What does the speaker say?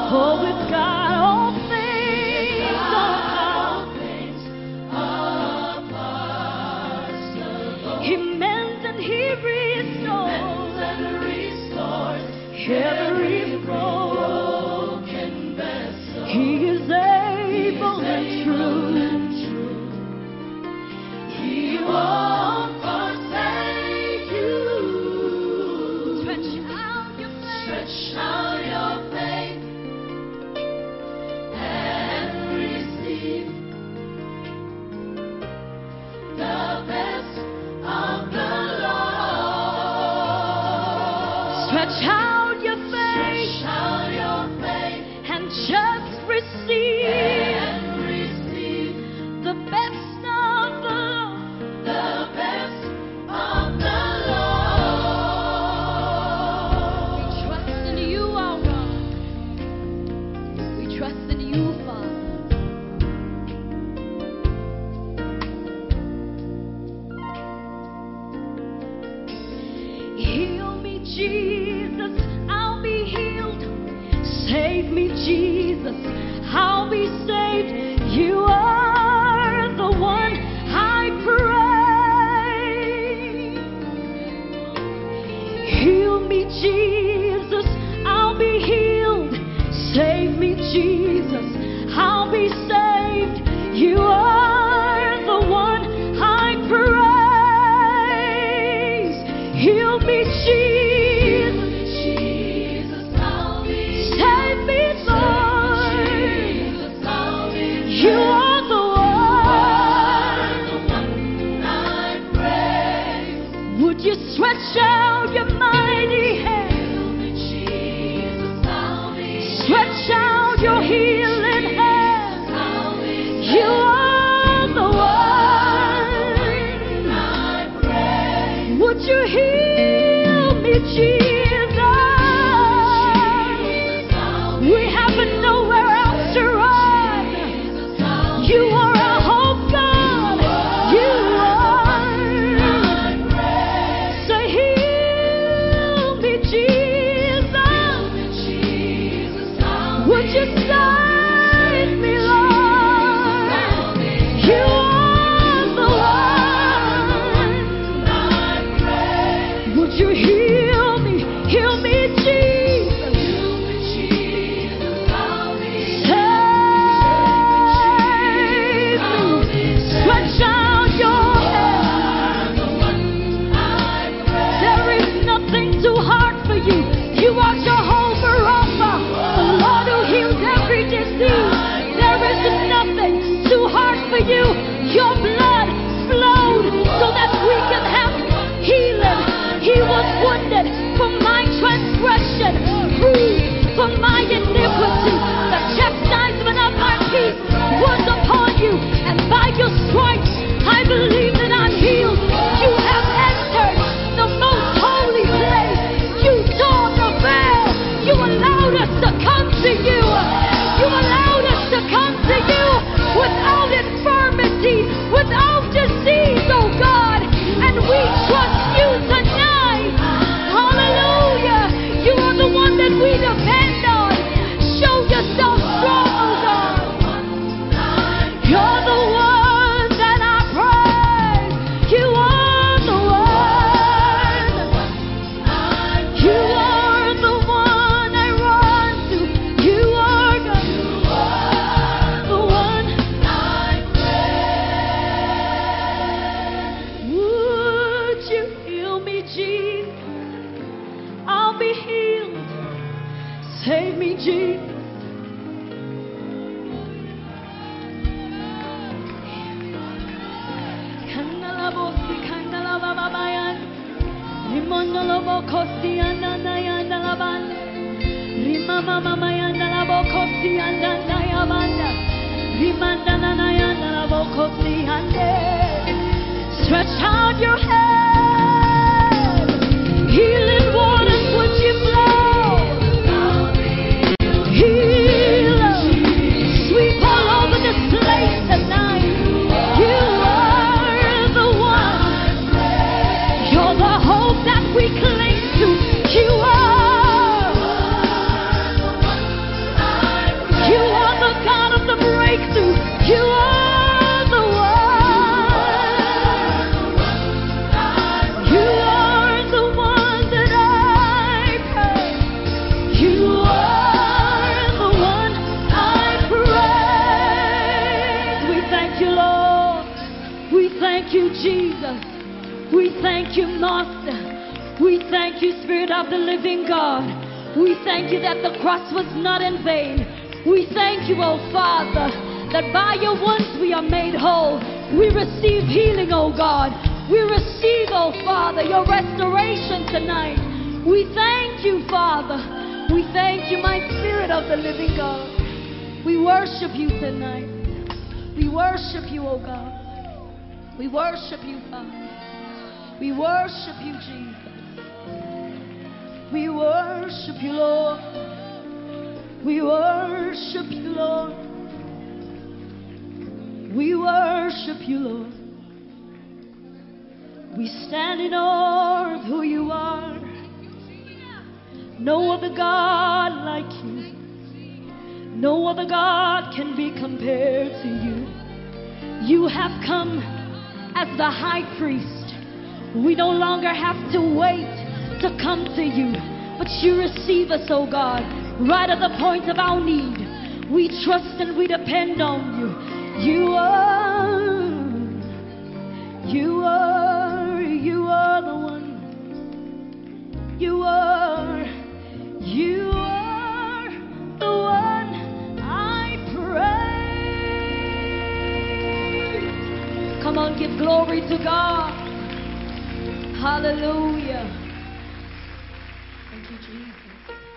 Oh, with God all things are possible. He mends and He restores every broken vessel. He is able and true. He won't forsake you. Stretch out your faith and receive the best of the Lord. Stretch out your faith and just receive the best of the Lord. The best of the Lord. We trust in you, our God. We trust in you, Father. Heal me, Jesus, I'll be healed. Save me, Jesus, I'll be saved. You are the one I pray. Heal me, Jesus, I'll be healed. Save me, Jesus, I'll be saved. You are the one I praise. Heal me, Jesus, I'll be save me, Lord. You are the one I praise. Would you stretch out your mighty hand? Stretch out your healing hand. You are the one I praise. Would you heal me, Jesus? We have nowhere else to run. You are our hope, God. You are. Say, heal me, Jesus. Would you save me, Lord? You are the one. Would you heal me, Jesus? Save me. Stretch out your hand. There is nothing too hard for you. You are Jehovah Rapha, the Lord who heals every disease. There is nothing too hard for you. Your blood flowed so that we can have healing. He was wounded for my transgression, bruised for my iniquity. The chastisement of my peace was upon you, and by your stripes I believe that I'm healed. You have entered the most holy place. You tore the veil. You allowed us to come to you. You allowed us to come to you without infirmity, without disease, oh God. And we trust you tonight. Hallelujah. You are the one that we depend on. Show yourself strong, oh God. You're the one that I praise. You are the one. You are the one I run to. You are God. The one I praise. Would you heal me, Jesus? I'll be healed. Save me, Jesus. Kandalabosi, kandalababayan. Rimondolobokosi, andanayanalaban. Rimamamamayandalabokosi, andanayabanda. Rimandanayandalabokosi, ande. Stretch out your hand. Healing waters, would you flow? Heal us. Sweep all over this place tonight. You are the one. You're the hope that we cling to. You are. thank you, Spirit of the living God. We thank you that the cross was not in vain. We thank you, oh Father, that by your wounds we are made whole. We receive healing, oh God. We receive, oh Father, your restoration tonight. We thank you, Father. We thank you, my Spirit of the living God. We worship you tonight. We worship you, oh God. We worship you, Father. We worship you, Jesus. We worship you, Lord. We worship you, Lord. We worship you, Lord. We stand in awe of who you are. No other God like you. No other God can be compared to you. You have come as the high priest. We no longer have to wait to come to you, but you receive us, oh God, right at the point of our need. We trust and we depend on you. You are the one. You are the one I praise. Come on, give glory to God. Hallelujah. Thank you, Jesus.